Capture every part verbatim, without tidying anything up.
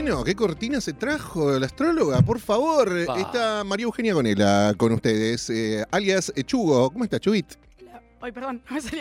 Bueno, ¿qué cortina se trajo la astróloga? Por favor, Pa. está María Eugenia Gonela con ustedes, eh, alias Chugo. ¿Cómo está, Chubit? Ay, perdón, no me salió.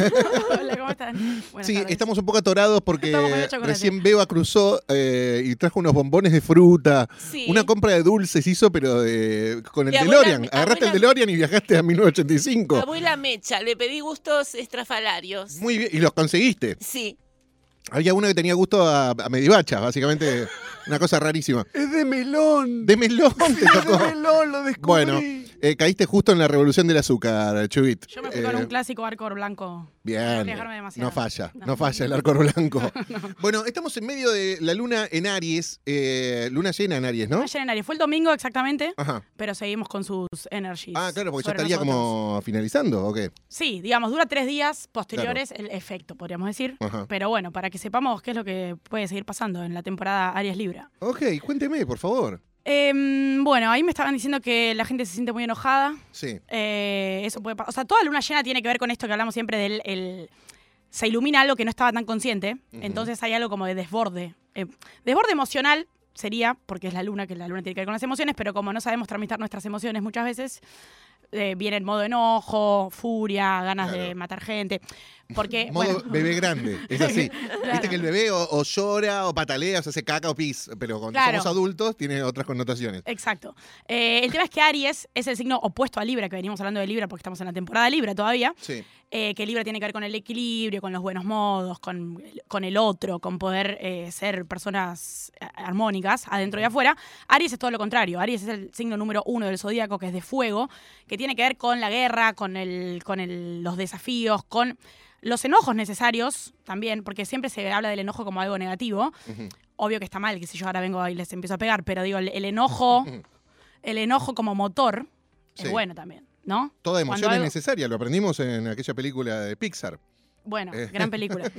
Hola, ¿cómo están? Buenas Sí, tardes. estamos un poco atorados porque Estamos medio chocolate. recién Beba cruzó eh, y trajo unos bombones de fruta. Sí. Una compra de dulces hizo, pero de, con el Mi abuela- DeLorean. Agarraste abuela- el DeLorean y viajaste a mil novecientos ochenta y cinco. Abuela Mecha, le pedí gustos estrafalarios. Muy bien, y los conseguiste. Sí. Había uno que tenía gusto a, a medivacha, básicamente una cosa rarísima. Es de melón. De melón te Es tocó. de melón, lo descubrí. Bueno, eh, caíste justo en la revolución del azúcar, Chubit. Yo me fui con Eh, un clásico arco blanco. Bien, Arriesgarme demasiado. no falla, no, No. falla el arco blanco. Bueno, estamos en medio de la luna en Aries, eh, luna llena en Aries, ¿no? Ayer en Aries. Fue el domingo exactamente, Ajá. pero seguimos con sus energies. Ah, claro, porque ya sobre estaría nosotros. como finalizando, ¿o qué? Sí, digamos, dura tres días posteriores el efecto, podríamos decir. Ajá. Pero bueno, para que sepamos qué es lo que puede seguir pasando en la temporada Aries Libra. Ok, cuénteme, por favor. Em, bueno, ahí me estaban diciendo que la gente se siente muy enojada. Sí. Eh, eso puede pasar. O sea, toda luna llena tiene que ver con esto que hablamos siempre del... el- se ilumina algo que no estaba tan consciente, Ujú. entonces hay algo como de desborde. Eh, desborde emocional sería, porque es la luna, que la luna tiene que ver con las emociones, pero como no sabemos tramitar nuestras emociones muchas veces, eh, viene en modo enojo, furia, ganas Claro. de matar gente. Porque, Modo bueno, bebé grande, es así. Claro. Viste que el bebé o, o llora o patalea, o se hace caca o pis, pero cuando Claro. somos adultos tiene otras connotaciones. exacto. Eh, el tema es que Aries es el signo opuesto a Libra, que venimos hablando de Libra porque estamos en la temporada Libra todavía. Sí. Eh, que Libra tiene que ver con el equilibrio, con los buenos modos, con, con el otro, con poder eh, ser personas eh, armónicas adentro y afuera. Aries es todo lo contrario. Aries es el signo número uno del zodíaco, que es de fuego, que tiene que ver con la guerra, con, el, con el, los desafíos, con los enojos necesarios también, porque siempre se habla del enojo como algo negativo. Ujú. Obvio que está mal, que si yo ahora vengo y les empiezo a pegar, pero digo, el, el enojo, el enojo como motor Sí. es bueno también, ¿no? Toda emoción Cuando es algo- necesaria, lo aprendimos en aquella película de Pixar. Bueno, Eh, gran película.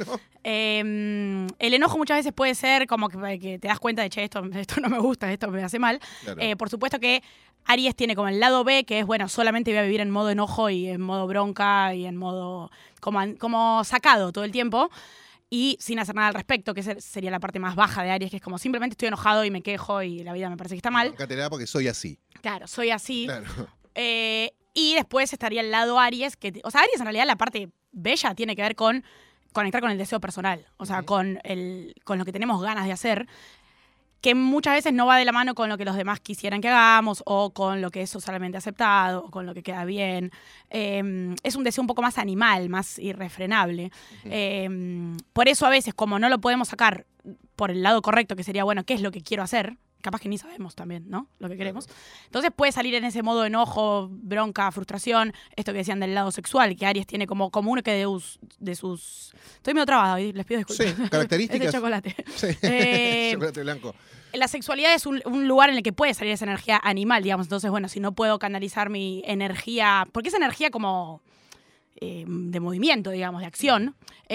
Eh, el enojo muchas veces puede ser como que, que te das cuenta de, che, esto, esto no me gusta, esto me hace mal. Claro. Eh, por supuesto que Aries tiene como el lado B, que es, bueno, solamente voy a vivir en modo enojo y en modo bronca y en modo como, an- como sacado todo el tiempo y sin hacer nada al respecto, que esa sería la parte más baja de Aries, que es como simplemente estoy enojado y me quejo y la vida me parece que está mal. Bancátela porque soy así. Claro, soy así. Claro. Eh, y después estaría el lado Aries, que, o sea, Aries en realidad la parte bella tiene que ver con conectar con el deseo personal, o sea, Ujú. con, el, con lo que tenemos ganas de hacer, que muchas veces no va de la mano con lo que los demás quisieran que hagamos o con lo que es socialmente aceptado o con lo que queda bien. Eh, es un deseo un poco más animal, más irrefrenable. Ujú. Eh, por eso a veces, como no lo podemos sacar por el lado correcto, que sería, bueno, ¿qué es lo que quiero hacer? Capaz que ni sabemos también, ¿no? Lo que queremos. Entonces puede salir en ese modo de enojo, bronca, frustración, esto que decían del lado sexual, que Aries tiene como, como uno que de, us- de sus... Estoy medio trabada hoy, les pido disculpas. Sí, características. Es de chocolate. Sí. Eh, Chocolate blanco. La sexualidad es un, un lugar en el que puede salir esa energía animal, digamos. Entonces, bueno, si no puedo canalizar mi energía... Porque es energía como... eh, de movimiento, digamos, de acción,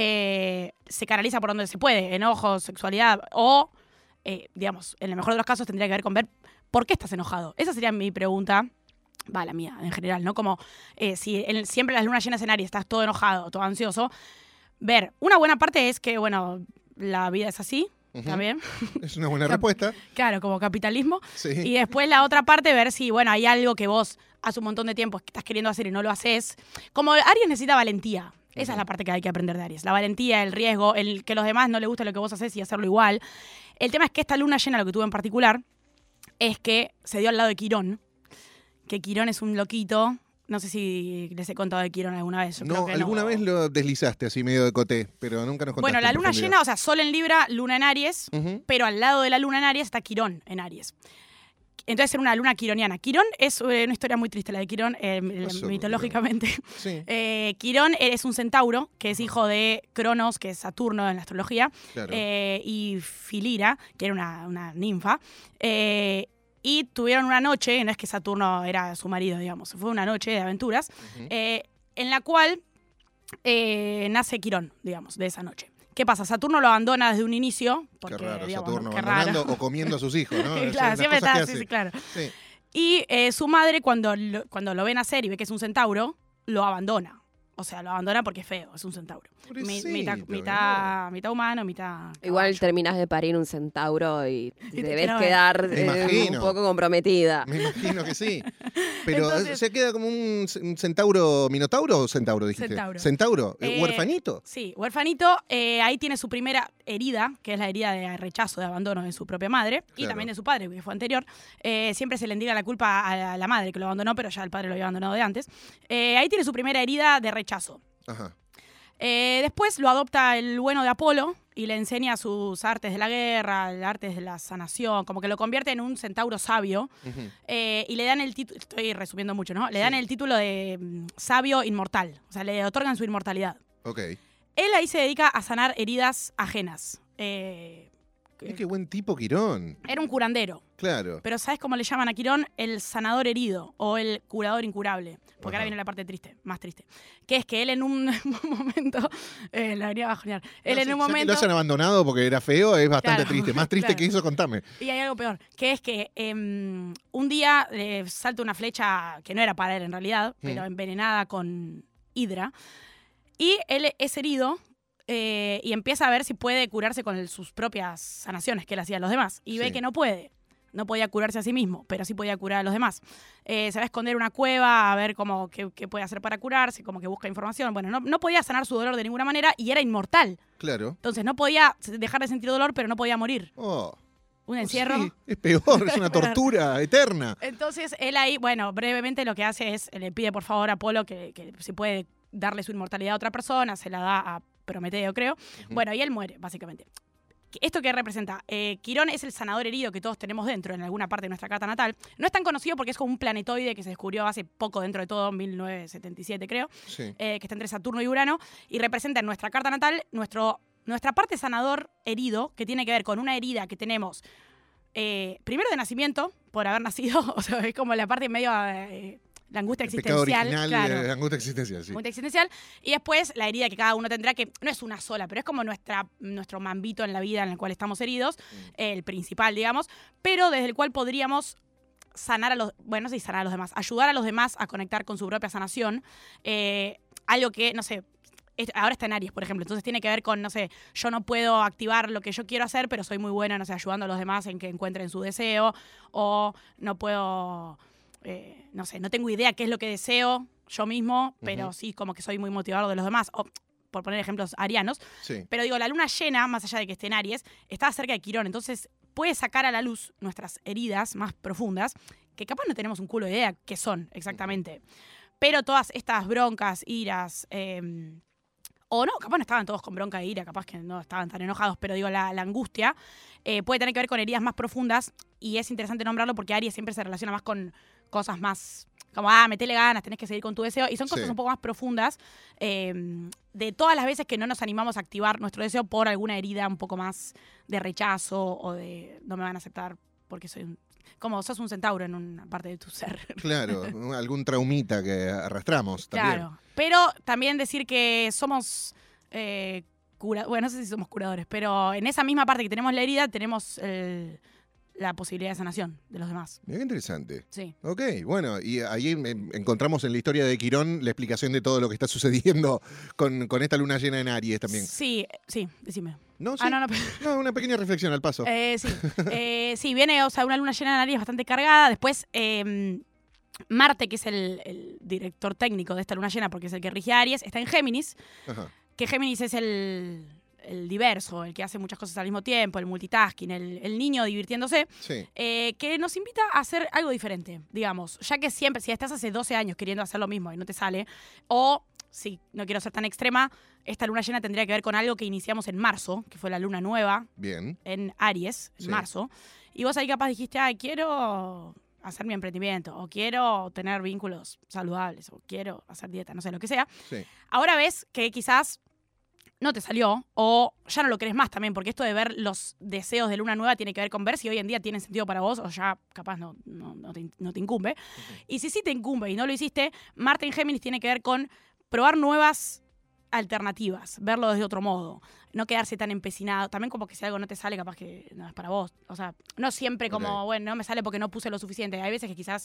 eh, se canaliza por donde se puede, enojo, sexualidad, o, eh, digamos, en el mejor de los casos tendría que ver con ver por qué estás enojado. Esa sería mi pregunta, va, la mía en general, ¿no? Como eh, si en- siempre las lunas llenas en Aries estás todo enojado, todo ansioso, ver, una buena parte es que, bueno, la vida es así, Ujú. también, Es una buena Cap- respuesta. claro, como capitalismo, Sí. y después la otra parte, ver si, bueno, hay algo que vos hace un montón de tiempo que estás queriendo hacer y no lo haces. Como Aries necesita valentía. Esa es la parte que hay que aprender de Aries. La valentía, el riesgo, el que a los demás no les guste lo que vos haces y hacerlo igual. El tema es que esta luna llena, lo que tuve en particular, es que se dio al lado de Quirón. Que Quirón es un loquito. No sé si les he contado de Quirón alguna vez. Yo creo No, que alguna no. vez lo deslizaste así medio de coté, pero nunca nos contaste. Bueno, la en luna profundidad. llena, o sea, Sol en Libra, luna en Aries, Ujú. pero al lado de la luna en Aries está Quirón en Aries. Entonces era una luna quironiana. Quirón es eh, una historia muy triste, la de Quirón, eh, Eso, mitológicamente. Sí, Eh, Quirón es un centauro, que es hijo de Cronos, que es Saturno en la astrología, claro. eh, y Filira, que era una, una ninfa. Eh, y tuvieron una noche, no es que Saturno era su marido, digamos, fue una noche de aventuras, Ujú. eh, en la cual eh, nace Quirón, digamos, de esa noche. ¿Qué pasa? Saturno lo abandona desde un inicio. Porque, Qué raro, digamos, Saturno qué abandonando raro. o comiendo a sus hijos, ¿no? Esas son Claro, las siempre cosas que está, sí, hace. sí, claro. Sí. Y eh, su madre, cuando lo, cuando lo ve nacer y ve que es un centauro, lo abandona. O sea, lo abandona porque es feo, es un centauro. Mi- Pobrecito, mitad, mitad, mitad humano, mitad Igual caballo. terminás de parir un centauro y te debes quiero ver. quedar Me eh, un imagino. poco comprometida. Me imagino que sí. Pero Entonces- se queda como un, un centauro, minotauro o centauro, dijiste. Centauro. Centauro, eh, Eh, huerfanito. Sí, huerfanito, eh, ahí tiene su primera herida, que es la herida de rechazo, de abandono de su propia madre, y Claro. también de su padre, que fue anterior. Eh, siempre se le indica la culpa a la, a la madre que lo abandonó, pero ya el padre lo había abandonado de antes. Eh, ahí tiene su primera herida de rechazo. Ajá. Eh, después lo adopta el bueno de Apolo y le enseña sus artes de la guerra, el artes de la sanación, como que lo convierte en un centauro sabio. Ujú. Eh, y le dan el título, estoy resumiendo mucho, ¿no? Le dan Sí. el título de mm, sabio inmortal, o sea, le otorgan su inmortalidad. Ok. Él ahí se dedica a sanar heridas ajenas. Eh, Ay, qué buen tipo, Quirón. era un curandero, Claro. pero ¿sabes cómo le llaman a Quirón? El sanador herido o el curador incurable. Porque Ajá. ahora viene la parte triste, más triste. Que es que él en un momento, eh, la venía a bajonear, él No, en sí, un ya que momento... lo hayan abandonado porque era feo, es bastante Claro, triste. Más triste claro. que eso, contame. Y hay algo peor, que es que em, un día eh, salta una flecha que no era para él en realidad, pero Mm. envenenada con hidra, y él es herido eh, y empieza a ver si puede curarse con el- sus propias sanaciones que él hacía a los demás, y ve Sí. que no puede. No podía curarse a sí mismo, pero sí podía curar a los demás. Eh, se va a esconder en una cueva a ver cómo, qué, qué puede hacer para curarse, como que busca información. Bueno, no, no podía sanar su dolor de ninguna manera y era inmortal. Claro. Entonces no podía dejar de sentir dolor, pero no podía morir. Oh. Un encierro. Sí, es peor, es una tortura eterna. Entonces, él ahí, bueno, brevemente lo que hace es, le pide por favor a Apolo que, que si puede darle su inmortalidad a otra persona, se la da a Prometeo, creo. Ujú. Bueno, y él muere, básicamente. ¿Esto qué representa? Eh, Quirón es el sanador herido que todos tenemos dentro, en alguna parte de nuestra carta natal. No es tan conocido porque es como un planetoide que se descubrió hace poco dentro de todo, mil novecientos setenta y siete creo, Sí. eh, que está entre Saturno y Urano, y representa en nuestra carta natal nuestro, nuestra parte sanador herido, que tiene que ver con una herida que tenemos eh, primero de nacimiento, por haber nacido, o sea, es como la parte medio, eh, la angustia El pecado existencial. original claro. de la angustia existencial, sí. Angustia existencial. Y después la herida que cada uno tendrá, que no es una sola, pero es como nuestra, nuestro mambito en la vida en el cual estamos heridos, Mm. el principal, digamos, pero desde el cual podríamos sanar a los, bueno, no sé si sanar a los demás, ayudar a los demás a conectar con su propia sanación. Eh, algo que, no sé, es- ahora está en Aries, por ejemplo, entonces tiene que ver con, no sé, yo no puedo activar lo que yo quiero hacer, pero soy muy buena, no sé, ayudando a los demás en que encuentren su deseo, o no puedo, eh, no sé, no tengo idea qué es lo que deseo yo mismo, pero Ujú. sí como que soy muy motivador de los demás, o por poner ejemplos arianos, Sí. pero digo, la luna llena, más allá de que esté en Aries, está cerca de Quirón, entonces puede sacar a la luz nuestras heridas más profundas, que capaz no tenemos un culo de idea qué son exactamente. Pero todas estas broncas, iras, eh, o no, capaz no estaban todos con bronca e ira, capaz que no estaban tan enojados, pero digo, la, la angustia eh, puede tener que ver con heridas más profundas, y es interesante nombrarlo porque Aries siempre se relaciona más con cosas más como, ah, metele ganas, tenés que seguir con tu deseo, y son cosas Sí. un poco más profundas eh, de todas las veces que no nos animamos a activar nuestro deseo por alguna herida un poco más de rechazo o de no me van a aceptar porque soy un... Como sos un centauro en una parte de tu ser. Claro, algún traumita que arrastramos también. Claro. Pero también decir que somos... eh, cura... Bueno, no sé si somos curadores, pero en esa misma parte que tenemos la herida, tenemos el- la posibilidad de sanación de los demás. Mira qué interesante. Sí. Ok, bueno, y ahí em, encontramos en la historia de Quirón la explicación de todo lo que está sucediendo con, con esta luna llena en Aries también. Sí, sí, decime. ¿No? ¿Sí? Ah, no, no. No, una pequeña reflexión al paso. Eh, sí. Eh, sí, viene, o sea, una luna llena en Aries bastante cargada. Después, eh, Marte, que es el, el director técnico de esta luna llena, porque es el que rige a Aries, está en Géminis, Ajá. que Géminis es el, el diverso, el que hace muchas cosas al mismo tiempo, el multitasking, el, el niño divirtiéndose, Sí. eh, que nos invita a hacer algo diferente, digamos. Ya que siempre, si estás hace doce años queriendo hacer lo mismo y no te sale, o si no quiero ser tan extrema, esta luna llena tendría que ver con algo que iniciamos en marzo, que fue la luna nueva, Bien. en Aries, en Sí. marzo, y vos ahí capaz dijiste, ay, quiero hacer mi emprendimiento, o quiero tener vínculos saludables, o quiero hacer dieta, no sé, lo que sea. Sí. Ahora ves que quizás no te salió, o ya no lo crees más también, porque esto de ver los deseos de luna nueva tiene que ver con ver si hoy en día tienen sentido para vos, o ya capaz no, no, no te, no te incumbe. Y si sí te incumbe y no lo hiciste, Marte en Géminis tiene que ver con probar nuevas alternativas, verlo desde otro modo, no quedarse tan empecinado. También como que si algo no te sale, capaz que no es para vos. O sea, no siempre como, Ok. bueno, no me sale porque no puse lo suficiente. Hay veces que quizás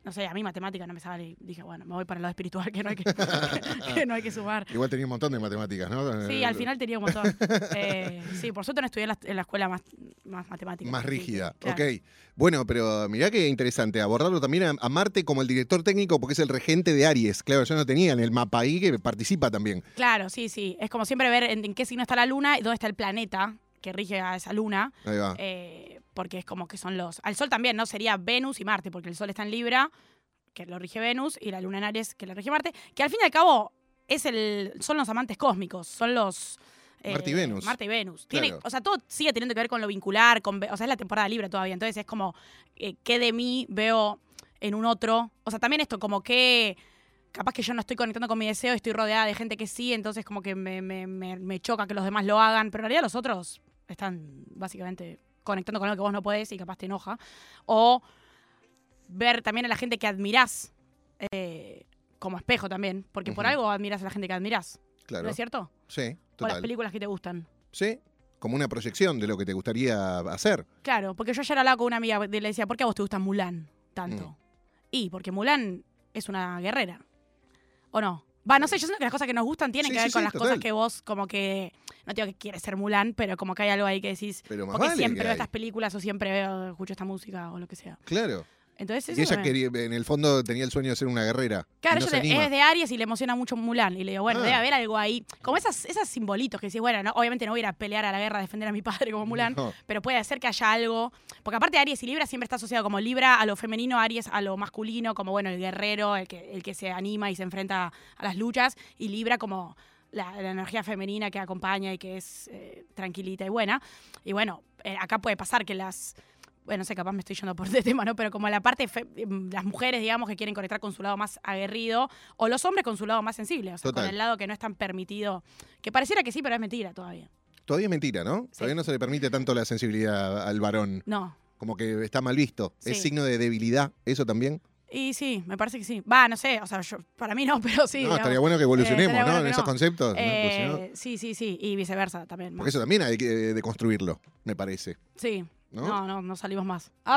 no sé, a mí matemática no me sale y dije, bueno, me voy para el lado espiritual, que no hay que, que, no hay que sumar. Igual tenía un montón de matemáticas, ¿no? Sí, al final tenía un montón. Eh, sí, por suerte no estudié en la, en la escuela más, más matemática. Más sí, rígida, sí, claro. ok. Bueno, pero mirá qué interesante abordarlo también a, a Marte como el director técnico porque es el regente de Aries. Claro, yo no tenía en el mapa ahí que participa también. Claro, sí, sí. Es como siempre ver en, en qué signo está la luna y dónde está el planeta que rige a esa luna. Ahí va. Eh, porque es como que son los... Al Sol también, ¿no? Sería Venus y Marte, porque el Sol está en Libra, que lo rige Venus, y la luna en Aries, que lo rige Marte, que al fin y al cabo es el, son los amantes cósmicos, son los... eh, Marte y Venus. Marte y Venus. Tiene, Claro. O sea, todo sigue teniendo que ver con lo vincular, con, o sea, es la temporada Libra todavía, entonces es como, eh, ¿qué de mí veo en un otro? O sea, también esto, como que... Capaz que yo no estoy conectando con mi deseo, estoy rodeada de gente que sí, entonces como que me, me, me, me choca que los demás lo hagan, pero en realidad los otros están básicamente conectando con algo que vos no podés y capaz te enoja. O ver también a la gente que admirás eh, como espejo también, porque por Ujú. algo admirás a la gente que admirás, Claro. ¿no es cierto? Sí, O las total. películas que te gustan. Sí, como una proyección de lo que te gustaría hacer. Claro, porque yo ayer hablaba con una amiga y le decía, ¿por qué a vos te gusta Mulan tanto? Mm. Y porque Mulan es una guerrera. ¿O no? Va, no sé, yo siento que las cosas que nos gustan tienen Sí, que ver sí, con sí, las total. cosas que vos como que... No digo que quieres ser Mulan, pero como que hay algo ahí que decís... Pero más Porque vale siempre que veo hay. estas películas o siempre veo, escucho esta música o lo que sea. Claro. Entonces eso Y ella también. quería, en el fondo tenía el sueño de ser una guerrera. Claro, y no ella se le- anima. es de Aries y le emociona mucho Mulan. Y le digo, bueno, Ah. debe haber algo ahí. Como esas, esas simbolitos que decís, bueno, no, obviamente no voy a ir a pelear a la guerra a defender a mi padre como Mulan, No. pero puede ser que haya algo. Porque aparte Aries y Libra siempre está asociado como Libra a lo femenino, Aries a lo masculino, como bueno, el guerrero, el que, el que se anima y se enfrenta a las luchas, y Libra como la, la energía femenina que acompaña y que es eh, tranquilita y buena. Y bueno, eh, acá puede pasar que las... Bueno, no sé, capaz me estoy yendo por este tema, ¿no? Pero como la parte, fe- las mujeres, digamos, que quieren conectar con su lado más aguerrido, o los hombres con su lado más sensible, o sea, Total. con el lado que no es tan permitido, que pareciera que sí, pero es mentira todavía. Todavía es mentira, ¿no? Sí. Todavía no se le permite tanto la sensibilidad al varón. No. Como que está mal visto. ¿Es Sí. signo de debilidad eso también? Y sí, me parece que sí. Va, no sé, o sea, yo, para mí no, pero sí. no, digamos. estaría bueno que evolucionemos, Eh, estaría ¿no? bueno En que esos no. conceptos. ¿no? Porque si Eh, no- sí, sí, sí, y viceversa también. porque eso también hay que de- deconstruirlo, me parece. Sí. ¿No? No, no, no salimos más. Ah,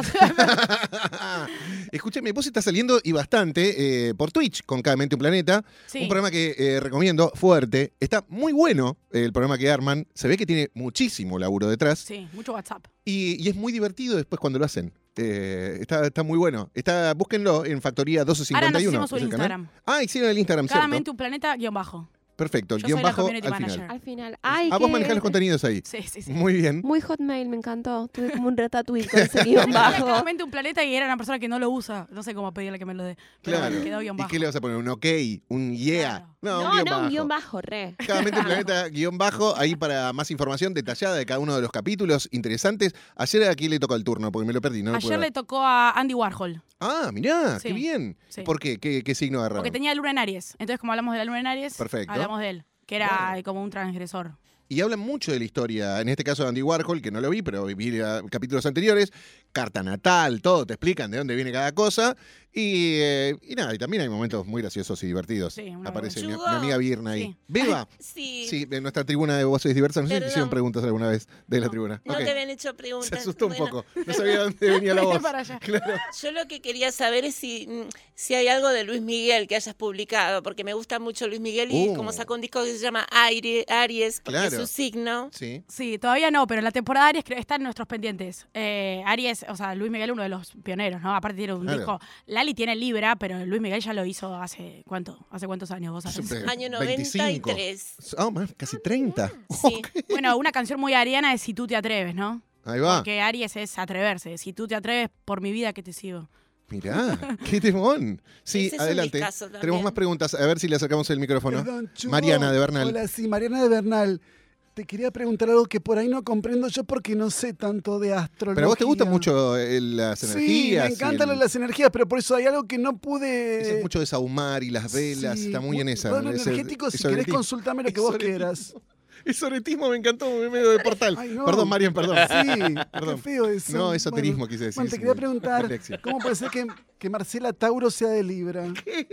Escúcheme, vos estás saliendo y bastante eh, por Twitch con Cada Mente un Planeta. sí. Un programa que eh, recomiendo fuerte. Está muy bueno eh, el programa que arman. Se ve que tiene muchísimo laburo detrás. Sí, mucho WhatsApp. Y, y es muy divertido después cuando lo hacen. Eh, está, está muy bueno. Está, búsquenlo en Factoría doce Ahora cincuenta nos y uno. hicimos un ¿es el canal? Instagram. Ah, hicieron el Instagram, ¿cierto? Claramente un planeta guión bajo. Perfecto, el Yo guión soy la bajo community al manager. final. Al final. Ay, Ah, vos qué- manejás los contenidos ahí. Sí, sí, sí. Muy bien. Muy hotmail, me encantó. Tuve como un ratatouille con ese guión bajo. Claramente un planeta y era una persona que no lo usa. No sé cómo pedirle que me lo dé. Pero Claro. bueno, quedó guión ¿Y bajo. qué le vas a poner? ¿Un ok? ¿Un yeah? Claro. No, No, un guión no, bajo. un guión bajo, re. Cada mente un planeta guión bajo, ahí para más información detallada de cada uno de los capítulos interesantes. Ayer aquí le tocó el turno, porque me lo perdí. No lo pude Ayer ver. le tocó a Andy Warhol. Ah, mirá, Sí, qué bien. sí. ¿Por qué? ¿Qué, qué signo agarraron? Porque tenía luna en Aries. Entonces, como hablamos de la luna en Aries, Perfecto. hablamos de él. Que era Bueno. como un transgresor. Y hablan mucho de la historia, en este caso de Andy Warhol, que no lo vi, pero vi eh, capítulos anteriores, carta natal, todo, te explican de dónde viene cada cosa. Y, eh, y nada, y también hay momentos muy graciosos y divertidos. Sí, una Aparece mi, vergüenza. mi amiga Virna ahí. Sí. Beba, Sí. sí, en nuestra tribuna de voces diversas, no sé si te Perdón. hicieron preguntas alguna vez de la No. tribuna. No Ok. te habían hecho preguntas. Se asustó un Bueno, poco, no sabía dónde venía la voz. Para allá. Claro. Yo lo que quería saber es si, mm, si hay algo de Luis Miguel que hayas publicado, porque me gusta mucho Luis Miguel y Uh. como sacó un disco que se llama Aire- Aries, porque Claro. es su signo. Sí. Sí, todavía no, pero la temporada Aries creo- está en nuestros pendientes. Eh, Aries, o sea, Luis Miguel, uno de los pioneros, ¿no? Aparte tiene un Claro. disco. Lali tiene Libra, pero Luis Miguel ya lo hizo hace ¿cuánto? ¿Hace cuántos años vos sabés? Siempre. Año veinticinco. noventa y tres. Ah, más, casi treinta. Sí. Bueno, una canción muy ariana es Si tú te atreves, ¿no? Ahí va. Porque Aries es atreverse. Si tú te atreves, por mi vida que te sigo. Mirá, qué temón. Sí, Ese es un adelante. discazo también. Tenemos más preguntas. A ver si le acercamos el micrófono. Perdón, Chugo. Mariana de Bernal. Hola, sí, Mariana de Bernal. Te quería preguntar algo que por ahí no comprendo yo porque no sé tanto de astrología. Pero a vos te gustan mucho eh, las Sí, energías. me y encantan el- las energías, pero por eso hay algo que no pude... Eso es mucho de sahumar y las velas, Sí, está muy en esa. Bueno, ese- energético, si ese querés oretismo. consultame lo que vos Esoretismo. quieras. Esoretismo me encantó, me medio de portal. Ay, no. Perdón, Marian, perdón. Sí, Perdón. qué feo eso. No, esoterismo Bueno, quise decir. Bueno, te sí, quería muy- preguntar, dislexia. ¿cómo puede ser que, que Marcela Tauro sea de Libra?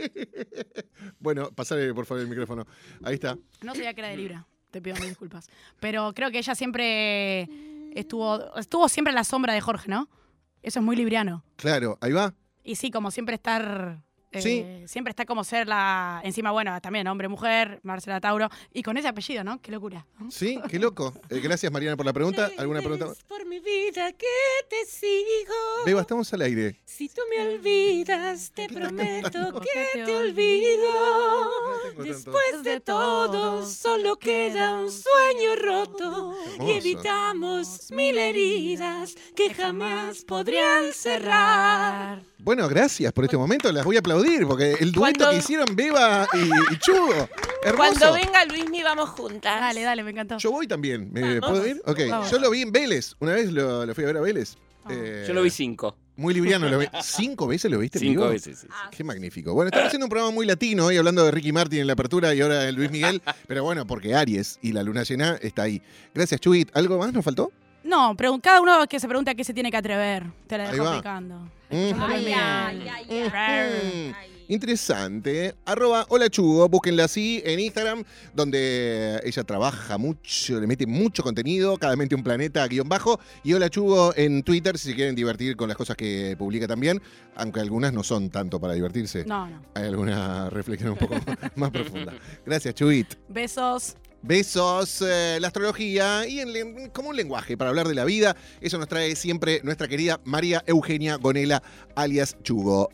Bueno, pasale por favor el micrófono. Ahí está. No sabía que era de Libra. Te pido mil disculpas. Pero creo que ella siempre estuvo, estuvo siempre en la sombra de Jorge, ¿no? Eso es muy libriano. Claro, ahí va. Y sí, como siempre estar... eh, Sí. Siempre está como ser la... Encima, bueno, también hombre, mujer, Marcela Tauro. Y con ese apellido, ¿no? Qué locura. ¿no? Sí, qué loco. Eh, gracias, Mariana, por la pregunta. ¿Alguna pregunta? Es por mi vida que te sigo. Beba, estamos al aire. Si tú me olvidas, te prometo que te te olvido. No tengo tanto. Después de todo, solo queda un sueño roto. Y Hermoso. evitamos mil heridas que jamás podrían cerrar. Bueno, gracias por este momento. Las voy a aplaudir porque el dueto Cuando- que hicieron Beba y, y Chugo. Hermoso. Cuando venga Luismi, vamos juntas. Dale, dale, me encantó. Yo voy también. ¿Me Vamos. puedo ir? Ok. Vamos. Yo lo vi en Vélez. Una vez lo, lo fui a ver a Vélez. Ah. Eh, Yo lo vi cinco. Muy liviano. Lo vi. ¿Cinco veces lo viste en Cinco vivo? veces. sí, sí. Qué magnífico. Bueno, estamos haciendo un programa muy latino hoy, hablando de Ricky Martin en la apertura y ahora de Luis Miguel. Pero bueno, porque Aries y la luna llena está ahí. Gracias, Chuit. ¿Algo más nos faltó? No, pregun- cada uno que se pregunta a qué se tiene que atrever. Te la Ahí dejo va. picando. Mm. Escuchando Luis Ay, Miguel. ay, ay, ay. Mm. Interesante. Arroba Hola Chugo, búsquenla así en Instagram, donde ella trabaja mucho, le mete mucho contenido, cada mente un planeta guión bajo. Y Hola Chugo en Twitter, si se quieren divertir con las cosas que publica también, aunque algunas no son tanto para divertirse. No, no. Hay alguna reflexión un poco más profunda. Gracias, Chuit. Besos. Besos, eh, la astrología y en len- como un lenguaje para hablar de la vida. Eso nos trae siempre nuestra querida María Eugenia Gonela, alias Chugo.